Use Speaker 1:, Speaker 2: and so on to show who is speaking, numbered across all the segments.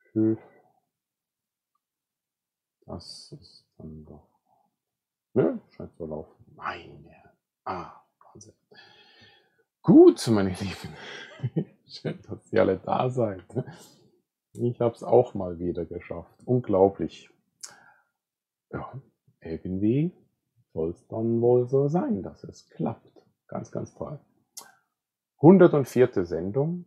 Speaker 1: Das ist dann doch. Nö, scheint zu laufen. Meine Herren. Wahnsinn. Gut, meine Lieben. Schön, dass ihr alle da seid. Ich habe es auch mal wieder geschafft. Unglaublich. Ja, irgendwie soll es dann wohl so sein, dass es klappt. Ganz, ganz toll. 104. Sendung.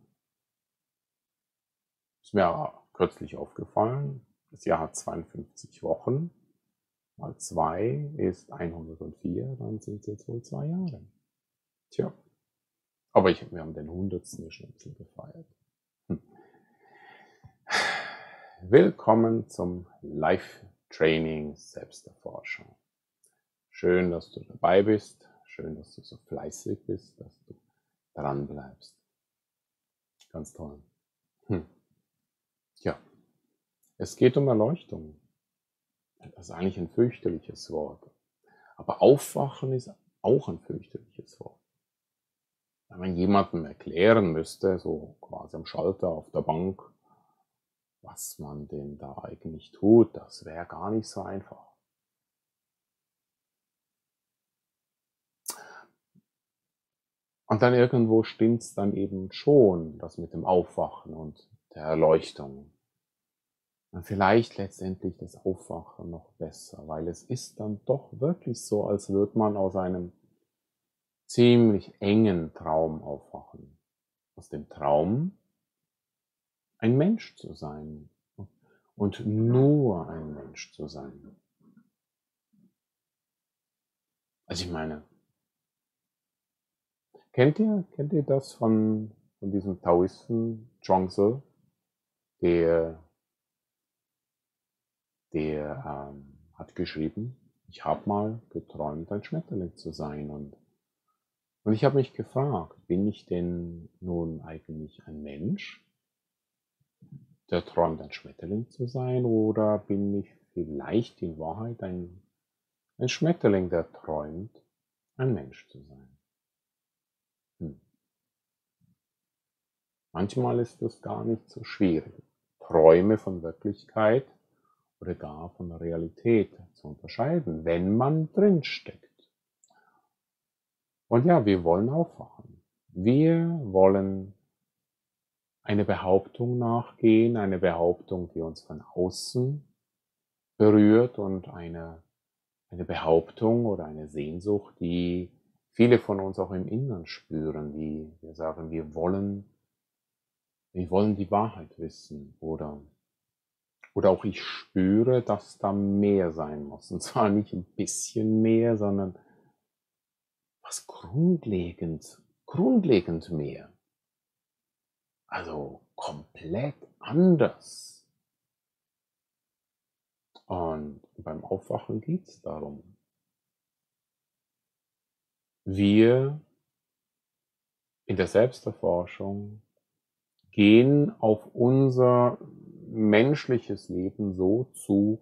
Speaker 1: Ist mir kürzlich aufgefallen. Das Jahr hat 52 Wochen. Mal 2 ist 104, dann sind es jetzt wohl 2 Jahre. Tja. Aber wir haben den 100. schon ein bisschen gefeiert. Willkommen zum Live-Training Selbsterforschung. Schön, dass du dabei bist. Schön, dass du so fleißig bist, dass du dran bleibst. Ganz toll. Ja, es geht um Erleuchtung. Das ist eigentlich ein fürchterliches Wort. Aber Aufwachen ist auch ein fürchterliches Wort. Wenn man jemandem erklären müsste, so quasi am Schalter auf der Bank, was man denn da eigentlich tut, das wäre gar nicht so einfach. Und dann irgendwo stimmt's dann eben schon, das mit dem Aufwachen und der Erleuchtung. Und vielleicht letztendlich das Aufwachen noch besser, weil es ist dann doch wirklich so, als würde man aus einem ziemlich engen Traum aufwachen. Aus dem Traum, ein Mensch zu sein und nur ein Mensch zu sein. Also ich meine, kennt ihr das von diesem Taoisten Zhuangzi, der hat geschrieben, ich habe mal geträumt, ein Schmetterling zu sein. Und ich habe mich gefragt, bin ich denn nun eigentlich ein Mensch, der träumt, ein Schmetterling zu sein, oder bin ich vielleicht in Wahrheit ein Schmetterling, der träumt, ein Mensch zu sein? Manchmal ist es gar nicht so schwierig, Träume von Wirklichkeit oder gar von Realität zu unterscheiden, wenn man drinsteckt. Und ja, wir wollen aufwachen. Wir wollen eine Behauptung nachgehen, eine Behauptung, die uns von außen berührt, und eine Behauptung oder eine Sehnsucht, die viele von uns auch im Inneren spüren, die wir sagen, wir wollen die Wahrheit wissen, oder auch ich spüre, dass da mehr sein muss. Und zwar nicht ein bisschen mehr, sondern was grundlegend mehr. Also komplett anders. Und beim Aufwachen geht es darum. Wir in der Selbsterforschung gehen auf unser menschliches Leben so zu,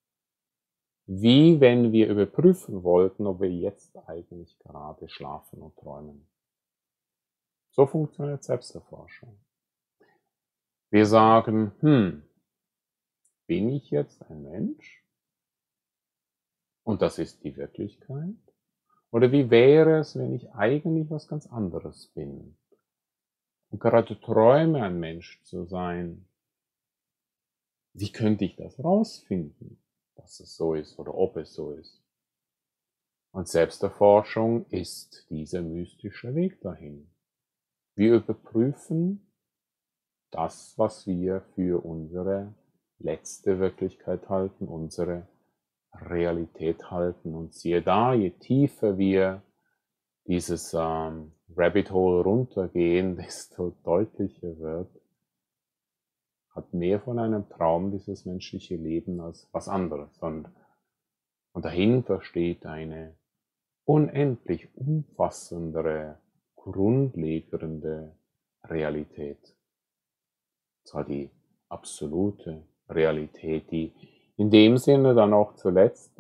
Speaker 1: wie wenn wir überprüfen wollten, ob wir jetzt eigentlich gerade schlafen und träumen. So funktioniert Selbsterforschung. Wir sagen, bin ich jetzt ein Mensch? Und das ist die Wirklichkeit? Oder wie wäre es, wenn ich eigentlich was ganz anderes bin? Und gerade träume, ein Mensch zu sein. Wie könnte ich das rausfinden, dass es so ist oder ob es so ist? Und Selbsterforschung ist dieser mystische Weg dahin. Wir überprüfen das, was wir für unsere letzte Wirklichkeit halten, unsere Realität halten. Und siehe da, je tiefer wir dieses Rabbit Hole runtergehen, desto deutlicher wird, hat mehr von einem Traum dieses menschliche Leben als was anderes. Und dahinter steht eine unendlich umfassendere, grundlegende Realität. Zwar die absolute Realität, die in dem Sinne dann auch zuletzt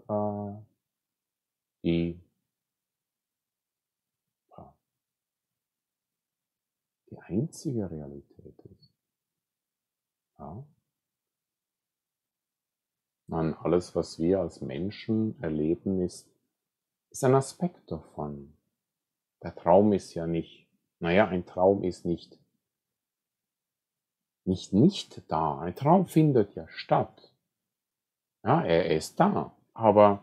Speaker 1: die einzige Realität ist. Ja? Nein, alles, was wir als Menschen erleben, ist ein Aspekt davon. Der Traum ist ja nicht, ein Traum ist nicht da. Ein Traum findet ja statt. Ja, er ist da, aber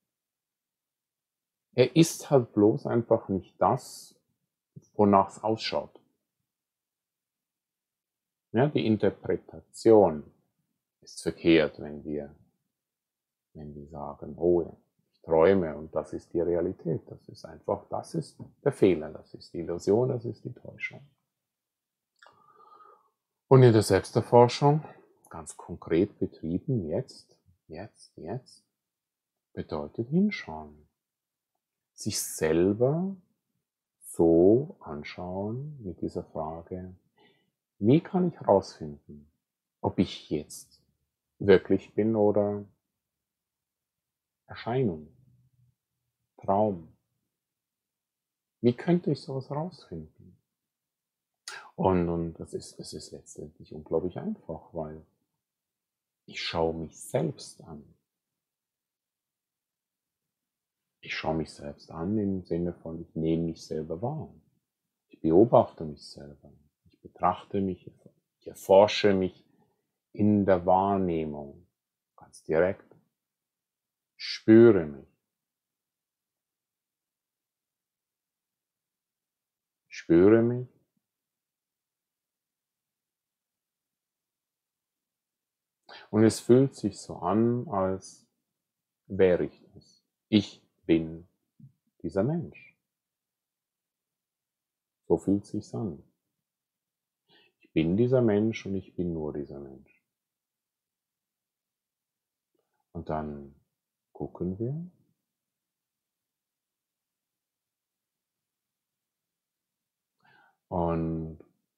Speaker 1: er ist halt bloß einfach nicht das, wonach es ausschaut. Ja, die Interpretation ist verkehrt, wenn wir sagen, oh, ich träume und das ist die Realität. Das ist der Fehler, das ist die Illusion, das ist die Täuschung. Und in der Selbsterforschung, ganz konkret betrieben, jetzt, bedeutet hinschauen. Sich selber so anschauen mit dieser Frage, wie kann ich herausfinden, ob ich jetzt wirklich bin oder Erscheinung, Traum. Wie könnte ich sowas herausfinden? Und es ist letztendlich unglaublich einfach, weil ich schaue mich selbst an. Ich schaue mich selbst an im Sinne von, ich nehme mich selber wahr. Ich beobachte mich selber. Ich betrachte mich, ich erforsche mich in der Wahrnehmung. Ganz direkt. Ich spüre mich. Ich spüre mich. Und es fühlt sich so an, als wäre ich das. Ich bin dieser Mensch. So fühlt es sich an. Ich bin dieser Mensch und ich bin nur dieser Mensch. Und dann gucken wir. Und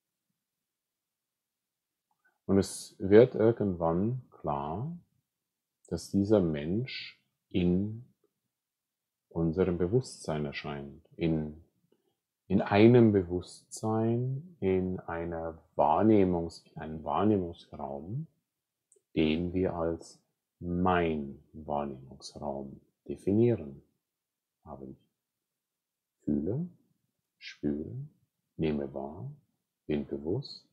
Speaker 1: es wird irgendwann klar, dass dieser Mensch in unserem Bewusstsein erscheint, in einem Bewusstsein, in einem Wahrnehmungsraum, den wir als mein Wahrnehmungsraum definieren. Aber ich fühle, spüre, nehme wahr, bin bewusst.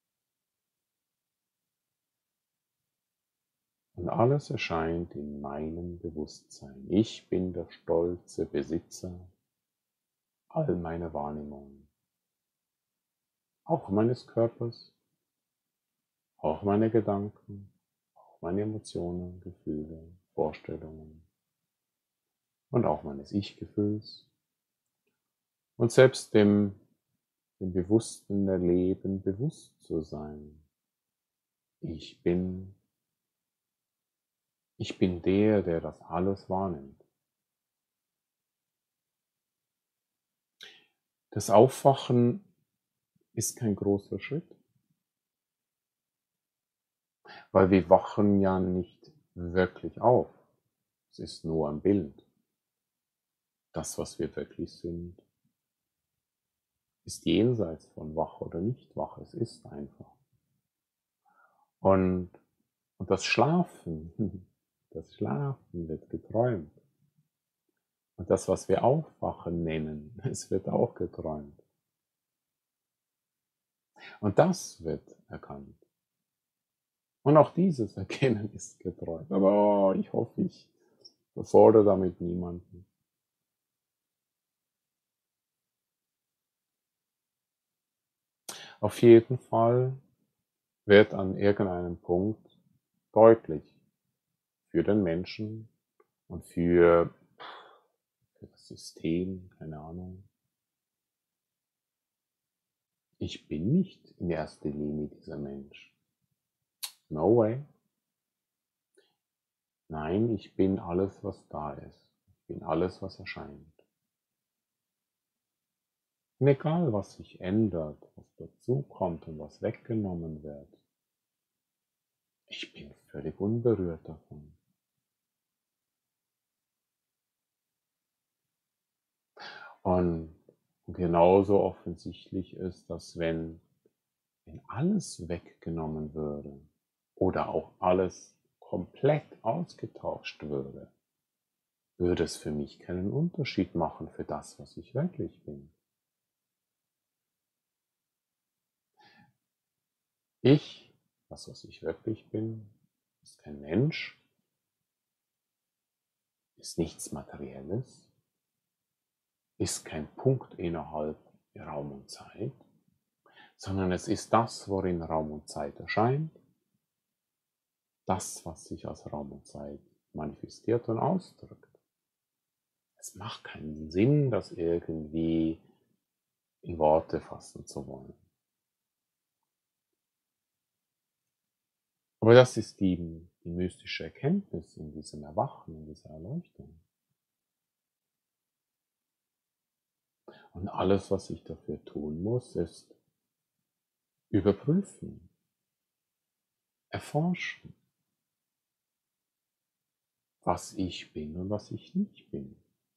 Speaker 1: Und alles erscheint in meinem Bewusstsein. Ich bin der stolze Besitzer all meiner Wahrnehmungen. Auch meines Körpers, auch meine Gedanken, auch meine Emotionen, Gefühle, Vorstellungen und auch meines Ich-Gefühls und selbst dem bewussten Erleben bewusst zu sein. Ich bin der, der das alles wahrnimmt. Das Aufwachen ist kein großer Schritt, weil wir wachen ja nicht wirklich auf. Es ist nur ein Bild. Das, was wir wirklich sind, ist jenseits von wach oder nicht wach. Es ist einfach. Und das Schlafen, wird geträumt. Und das, was wir Aufwachen nennen, es wird auch geträumt. Und das wird erkannt. Und auch dieses Erkennen ist geträumt. Aber ich hoffe, ich befordere damit niemanden. Auf jeden Fall wird an irgendeinem Punkt deutlich für den Menschen und für das System, keine Ahnung. Ich bin nicht in erster Linie dieser Mensch. No way. Nein, ich bin alles, was da ist. Ich bin alles, was erscheint. Und egal, was sich ändert, was dazukommt und was weggenommen wird, ich bin völlig unberührt davon. Und genauso offensichtlich ist, dass wenn alles weggenommen würde oder auch alles komplett ausgetauscht würde, würde es für mich keinen Unterschied machen für das, was ich wirklich bin. Ich, das, was ich wirklich bin, ist kein Mensch, ist nichts Materielles, ist kein Punkt innerhalb Raum und Zeit, sondern es ist das, worin Raum und Zeit erscheint, das, was sich als Raum und Zeit manifestiert und ausdrückt. Es macht keinen Sinn, das irgendwie in Worte fassen zu wollen. Aber das ist die mystische Erkenntnis in diesem Erwachen, in dieser Erleuchtung. Und alles, was ich dafür tun muss, ist überprüfen, erforschen, was ich bin und was ich nicht bin.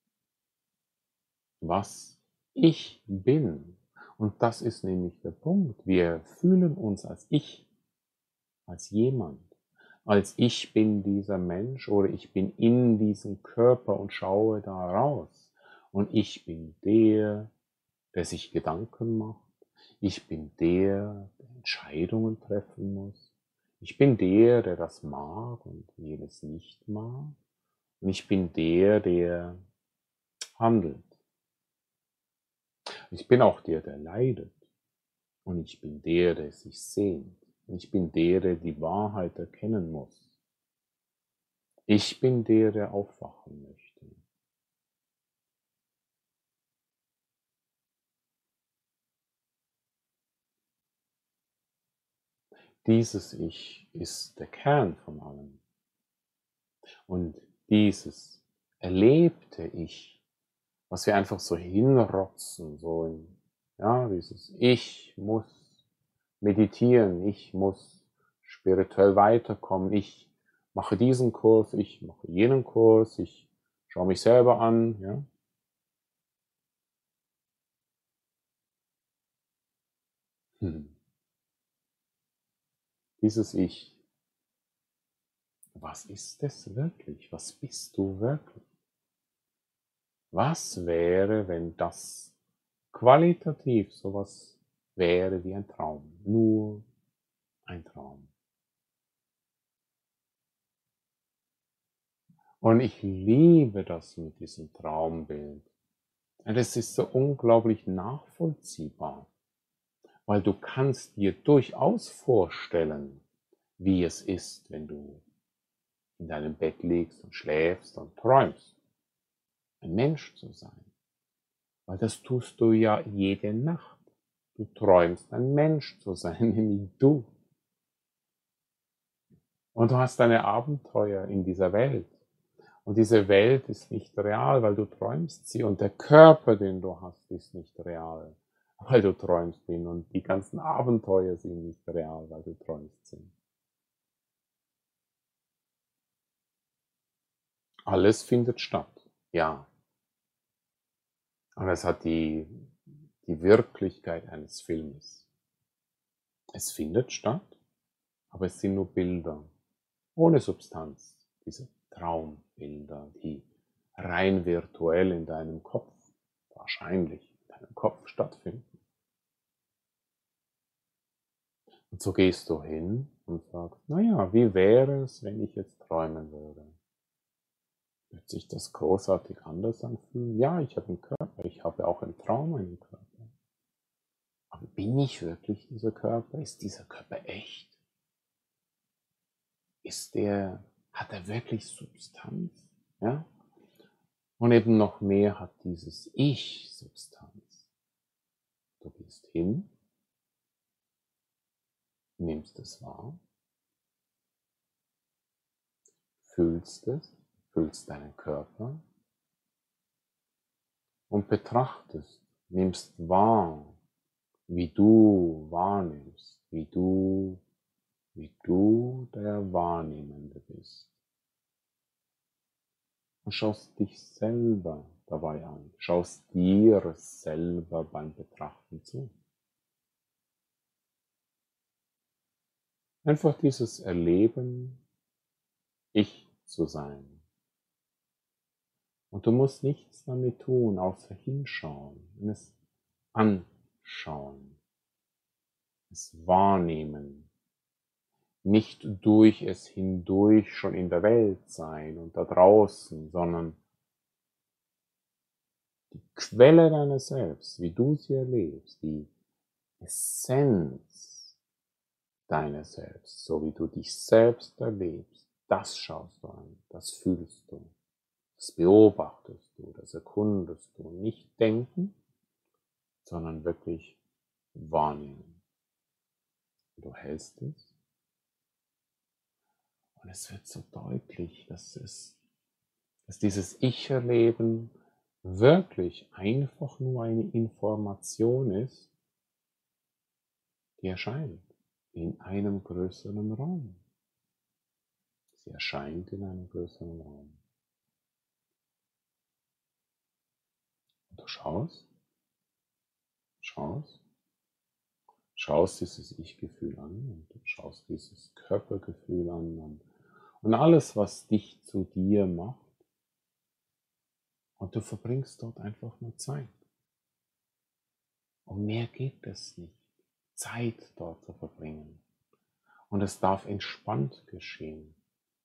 Speaker 1: Was ich bin. Und das ist nämlich der Punkt. Wir fühlen uns als ich, als jemand. Als ich bin dieser Mensch oder ich bin in diesem Körper und schaue da raus. Und ich bin der sich Gedanken macht. Ich bin der Entscheidungen treffen muss. Ich bin der das mag und jenes nicht mag. Und ich bin der handelt. Ich bin auch der leidet. Und ich bin der sich sehnt. Und ich bin der die Wahrheit erkennen muss. Ich bin der aufwachen möchte. Dieses Ich ist der Kern von allem. Und dieses erlebte Ich, was wir einfach so hinrotzen, so in, ja, dieses Ich muss meditieren, ich muss spirituell weiterkommen, ich mache diesen Kurs, ich mache jenen Kurs, ich schaue mich selber an, ja. Dieses Ich, was ist es wirklich? Was bist du wirklich? Was wäre, wenn das qualitativ sowas wäre wie ein Traum? Nur ein Traum. Und ich liebe das mit diesem Traumbild. Und es ist so unglaublich nachvollziehbar, weil du kannst dir durchaus vorstellen, wie es ist, wenn du in deinem Bett liegst und schläfst und träumst, ein Mensch zu sein. Weil das tust du ja jede Nacht. Du träumst, ein Mensch zu sein, nämlich du. Und du hast deine Abenteuer in dieser Welt. Und diese Welt ist nicht real, weil du träumst sie. Und der Körper, den du hast, ist nicht real, weil du träumst ihn. Und die ganzen Abenteuer sind nicht real, weil du träumst sie. Alles findet statt, ja. Und es hat die Wirklichkeit eines Filmes. Es findet statt, aber es sind nur Bilder, ohne Substanz. Diese Traumbilder, die rein virtuell in deinem Kopf, wahrscheinlich in deinem Kopf stattfinden. Und so gehst du hin und sagst, naja, wie wäre es, wenn ich jetzt träumen würde? Wird sich das großartig anders anfühlen? Ja, ich habe einen Körper, ich habe auch einen Traum, einen Körper. Aber bin ich wirklich dieser Körper? Ist dieser Körper echt? Hat er wirklich Substanz? Ja? Und eben noch mehr hat dieses Ich Substanz. Du gehst hin, nimmst es wahr, fühlst es, fühlst deinen Körper und betrachtest, nimmst wahr, wie du wahrnimmst, wie du der Wahrnehmende bist. Und schaust dich selber dabei an, schaust dir selber beim Betrachten zu. Einfach dieses Erleben ich zu sein. Und du musst nichts damit tun, außer hinschauen und es anschauen, es wahrnehmen, nicht durch es hindurch schon in der Welt sein und da draußen, sondern die Quelle deines Selbst, wie du sie erlebst, die Essenz deines Selbst, so wie du dich selbst erlebst, das schaust du an, das fühlst du, das beobachtest du, das erkundest du. Nicht denken, sondern wirklich wahrnehmen. Du hältst es und es wird so deutlich, dass dieses Ich-Erleben wirklich einfach nur eine Information ist, die erscheint in einem größeren Raum. Sie erscheint in einem größeren Raum. Und du schaust dieses Ich-Gefühl an und du schaust dieses Körpergefühl an und alles, was dich zu dir macht. Und du verbringst dort einfach nur Zeit. Um mehr geht es nicht, Zeit dort zu verbringen. Und es darf entspannt geschehen.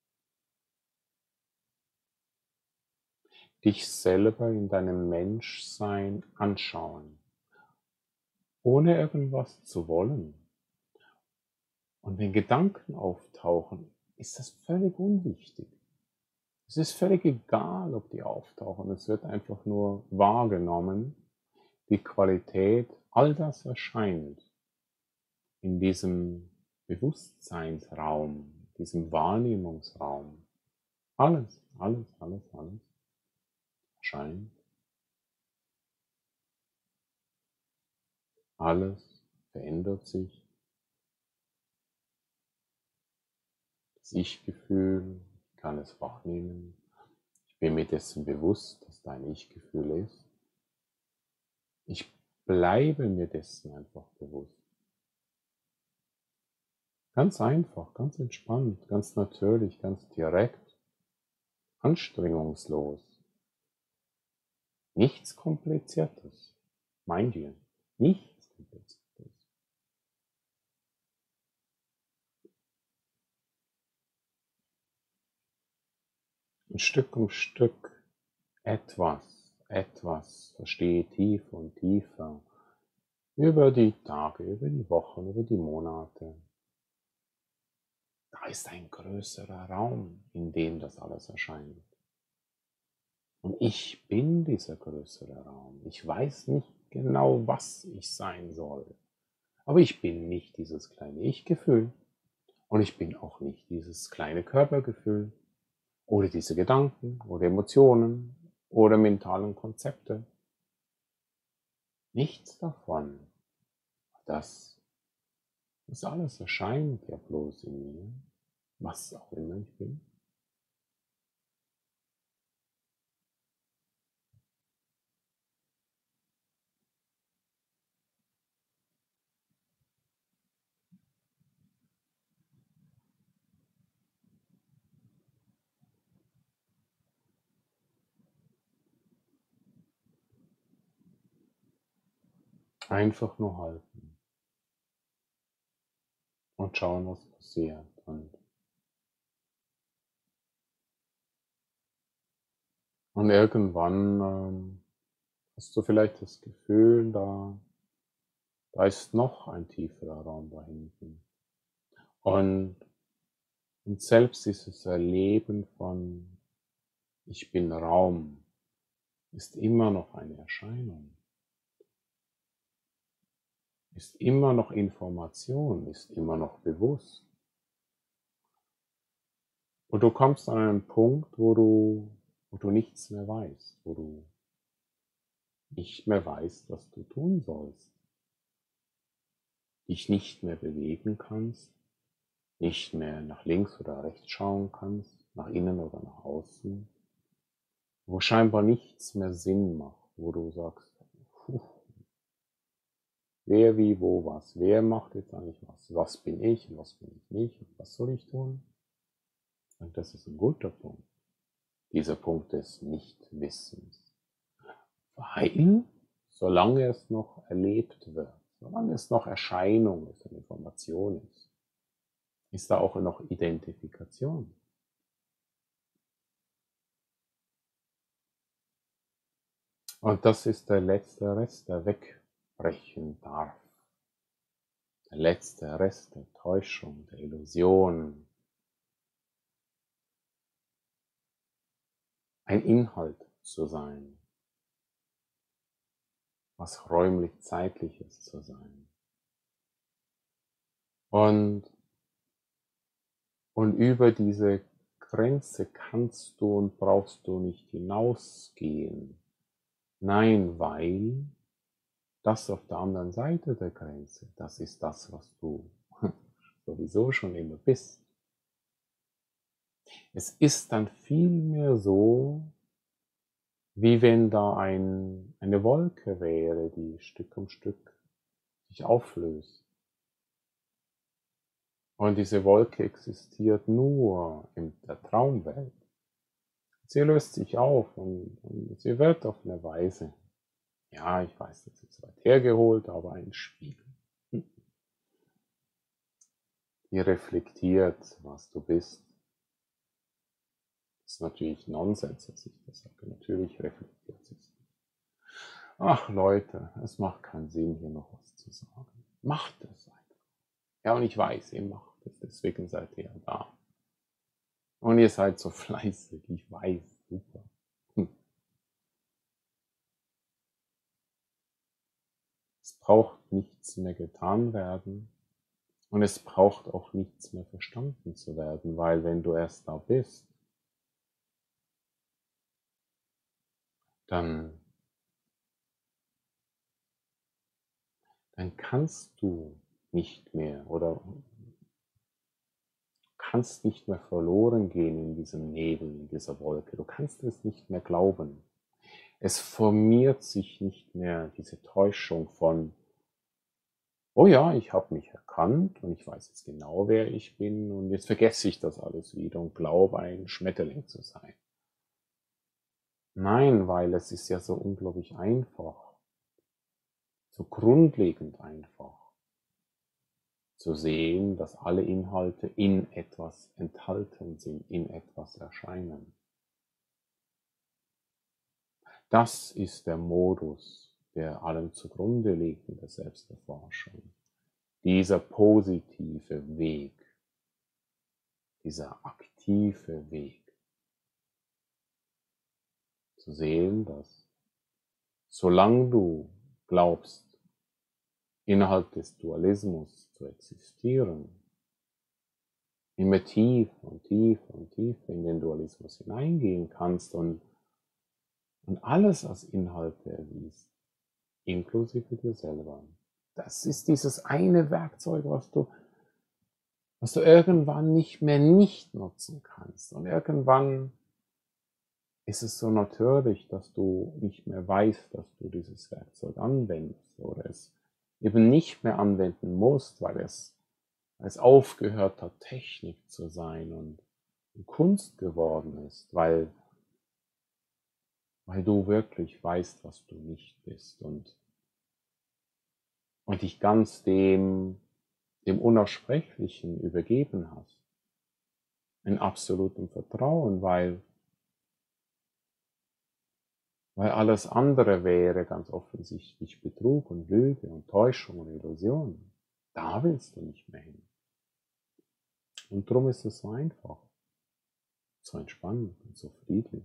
Speaker 1: Dich selber in deinem Menschsein anschauen, ohne irgendwas zu wollen. Und wenn Gedanken auftauchen, ist das völlig unwichtig. Es ist völlig egal, ob die auftauchen. Es wird einfach nur wahrgenommen. Die Qualität, all das erscheint in diesem Bewusstseinsraum, diesem Wahrnehmungsraum. Alles erscheint. Alles verändert sich. Das Ich-Gefühl, ich kann es wahrnehmen. Ich bin mir dessen bewusst, dass da ein Ich-Gefühl ist. Ich bleibe mir dessen einfach bewusst. Ganz einfach, ganz entspannt, ganz natürlich, ganz direkt, anstrengungslos. Nichts Kompliziertes. Mind you, nichts Kompliziertes. Und Stück um Stück etwas verstehe tiefer und tiefer über die Tage, über die Wochen, über die Monate. Da ist ein größerer Raum, in dem das alles erscheint. Und ich bin dieser größere Raum. Ich weiß nicht genau, was ich sein soll. Aber ich bin nicht dieses kleine Ich-Gefühl. Und ich bin auch nicht dieses kleine Körpergefühl. Oder diese Gedanken oder Emotionen oder mentalen Konzepte. Nichts davon. Das alles erscheint ja bloß in mir, was auch immer ich bin. Einfach nur halten und schauen, was passiert. Und irgendwann hast du vielleicht das Gefühl, da ist noch ein tieferer Raum da hinten. Und selbst dieses Erleben von ich bin Raum ist immer noch eine Erscheinung, ist immer noch Information, ist immer noch bewusst. Und du kommst an einen Punkt, wo du nichts mehr weißt, wo du nicht mehr weißt, was du tun sollst, dich nicht mehr bewegen kannst, nicht mehr nach links oder rechts schauen kannst, nach innen oder nach außen, wo scheinbar nichts mehr Sinn macht, wo du sagst, wer, wie, wo, was, wer macht jetzt eigentlich was bin ich und was bin ich nicht und was soll ich tun? Und das ist ein guter Punkt. Dieser Punkt des Nichtwissens. Weil, solange es noch erlebt wird, solange es noch Erscheinung ist und Information ist da auch noch Identifikation. Und das ist der letzte Rest, der wegbrechen darf. Der letzte Rest der Täuschung, der Illusion. Ein Inhalt zu sein. Was räumlich-zeitliches zu sein. Und über diese Grenze kannst du und brauchst du nicht hinausgehen. Nein, weil das auf der anderen Seite der Grenze, das ist das, was du sowieso schon immer bist. Es ist dann vielmehr so, wie wenn da eine Wolke wäre, die Stück um Stück sich auflöst. Und diese Wolke existiert nur in der Traumwelt. Sie löst sich auf und sie wird auf eine Weise, ja, ich weiß, das ist weit hergeholt, aber ein Spiegel. Die reflektiert, was du bist. Das ist natürlich Nonsens, dass ich das sage. Natürlich reflektiert sie es. Ach Leute, es macht keinen Sinn, hier noch was zu sagen. Macht es einfach. Ja, und ich weiß, ihr macht es, deswegen seid ihr ja da. Und ihr seid so fleißig, ich weiß, super. Es braucht nichts mehr getan werden und es braucht auch nichts mehr verstanden zu werden, weil wenn du erst da bist, dann kannst du nicht mehr oder kannst nicht mehr verloren gehen in diesem Nebel, in dieser Wolke. Du kannst es nicht mehr glauben. Es formiert sich nicht mehr diese Täuschung von, oh ja, ich habe mich erkannt und ich weiß jetzt genau, wer ich bin und jetzt vergesse ich das alles wieder und glaube, ein Schmetterling zu sein. Nein, weil es ist ja so unglaublich einfach, so grundlegend einfach zu sehen, dass alle Inhalte in etwas enthalten sind, in etwas erscheinen. Das ist der Modus, der allem zugrunde liegt in der Selbsterforschung. Dieser positive Weg, dieser aktive Weg, zu sehen, dass solange du glaubst, innerhalb des Dualismus zu existieren, immer tiefer und tiefer und tiefer in den Dualismus hineingehen kannst und alles als Inhalte erliest, inklusive dir selber. Das ist dieses eine Werkzeug, was du irgendwann nicht mehr nicht nutzen kannst. Und irgendwann ist es so natürlich, dass du nicht mehr weißt, dass du dieses Werkzeug anwendest oder es eben nicht mehr anwenden musst, weil es aufgehört hat, Technik zu sein und Kunst geworden ist, weil du wirklich weißt, was du nicht bist und dich ganz dem Unaussprechlichen übergeben hast. In absolutem Vertrauen, weil alles andere wäre ganz offensichtlich Betrug und Lüge und Täuschung und Illusion. Da willst du nicht mehr hin. Und darum ist es so einfach, so entspannend und so friedlich.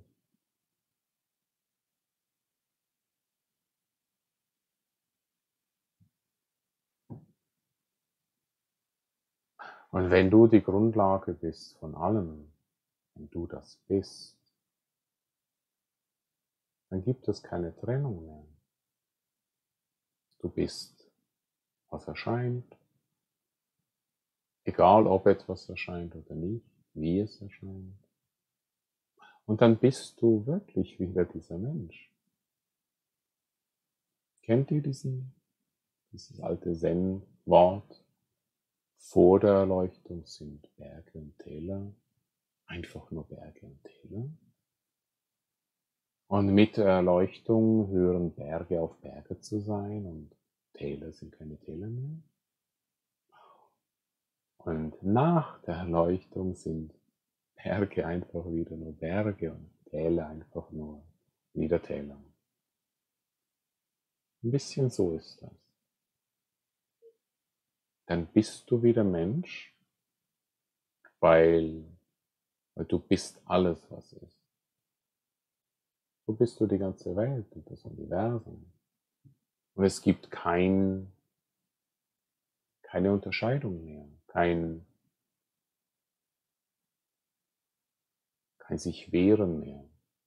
Speaker 1: Und wenn du die Grundlage bist von allem, wenn du das bist, dann gibt es keine Trennung mehr. Du bist, was erscheint, egal ob etwas erscheint oder nicht, wie es erscheint. Und dann bist du wirklich wieder dieser Mensch. Kennt ihr dieses alte Zen-Wort? Vor der Erleuchtung sind Berge und Täler. einfach nur Berge und Täler. Und mit der Erleuchtung hören Berge auf Berge zu sein und Täler sind keine Täler mehr. Und nach der Erleuchtung sind Berge einfach wieder nur Berge und Täler einfach nur wieder Täler. Ein bisschen so ist das. Dann bist du wieder Mensch, weil du bist alles, was ist. So bist du die ganze Welt und das Universum. Und es gibt keine Unterscheidung mehr, kein sich wehren mehr.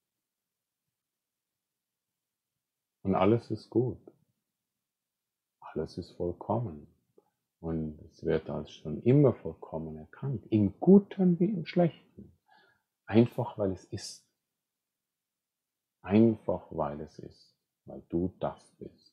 Speaker 1: Und alles ist gut. Alles ist vollkommen. Und es wird als schon immer vollkommen erkannt, im Guten wie im Schlechten. Einfach weil es ist. Einfach weil es ist. Weil du das bist.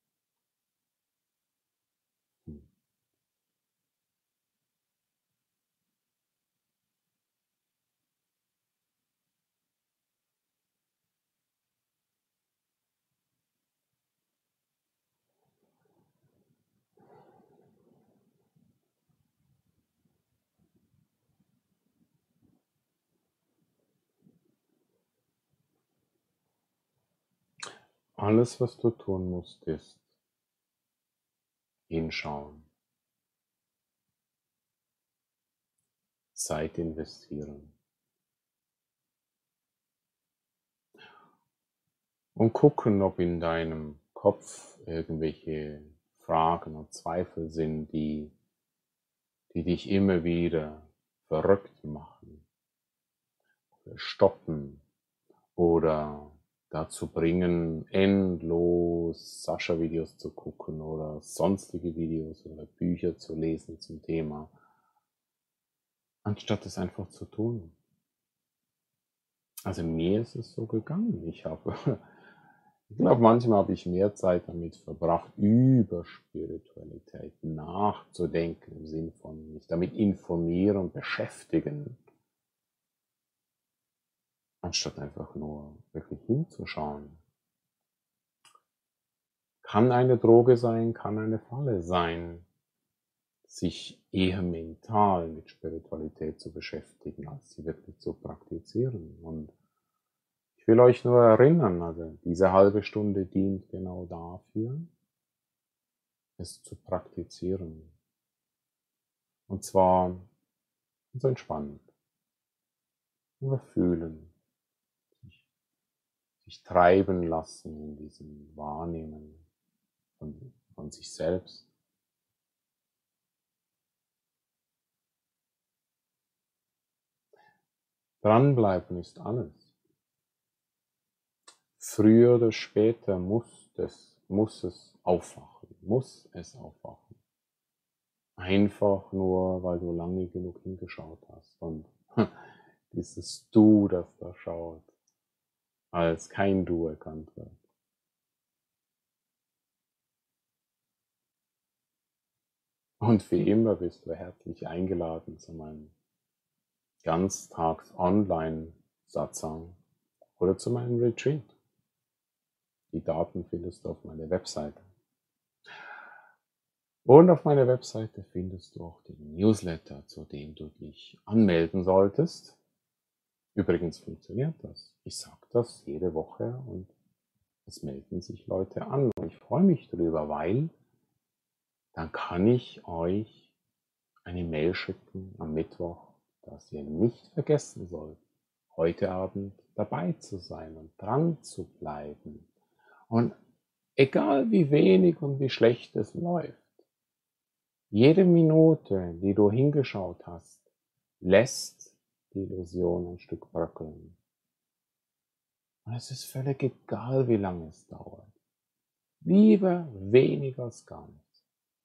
Speaker 1: Alles, was du tun musst, ist hinschauen, Zeit investieren und gucken, ob in deinem Kopf irgendwelche Fragen und Zweifel sind, die dich immer wieder verrückt machen, stoppen oder dazu bringen, endlos Sascha-Videos zu gucken oder sonstige Videos oder Bücher zu lesen zum Thema, anstatt es einfach zu tun. Also mir ist es so gegangen. Ich glaube, manchmal habe ich mehr Zeit damit verbracht, über Spiritualität nachzudenken, im Sinn von mich damit informieren, beschäftigen, anstatt einfach nur wirklich hinzuschauen. Kann eine Droge sein, kann eine Falle sein, sich eher mental mit Spiritualität zu beschäftigen, als sie wirklich zu praktizieren. Und ich will euch nur erinnern, also diese halbe Stunde dient genau dafür, es zu praktizieren. Und zwar ganz entspannt. Nur fühlen. Sich treiben lassen in diesem Wahrnehmen von sich selbst. Dranbleiben ist alles. Früher oder später muss es aufwachen. Einfach nur, weil du lange genug hingeschaut hast. Und dieses Du, das da schaut, als kein Du erkannt wird. Und wie immer bist du herzlich eingeladen zu meinem Ganztags-Online-Satsang oder zu meinem Retreat. Die Daten findest du auf meiner Webseite. Und auf meiner Webseite findest du auch den Newsletter, zu dem du dich anmelden solltest. Übrigens funktioniert das. Ich sage das jede Woche und es melden sich Leute an. Und ich freue mich darüber, weil dann kann ich euch eine Mail schicken am Mittwoch, dass ihr nicht vergessen sollt, heute Abend dabei zu sein und dran zu bleiben. Und egal wie wenig und wie schlecht es läuft, jede Minute, die du hingeschaut hast, lässt die Illusion ein Stück bröckeln. Und es ist völlig egal, wie lange es dauert. Lieber weniger als gar nichts.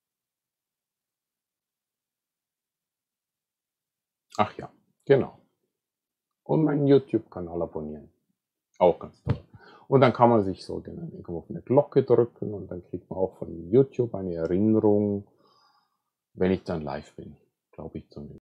Speaker 1: Ach ja, genau. Und meinen YouTube-Kanal abonnieren. Auch ganz toll. Und dann kann man sich so irgendwo auf eine Glocke drücken und dann kriegt man auch von YouTube eine Erinnerung, wenn ich dann live bin. Glaube ich zumindest.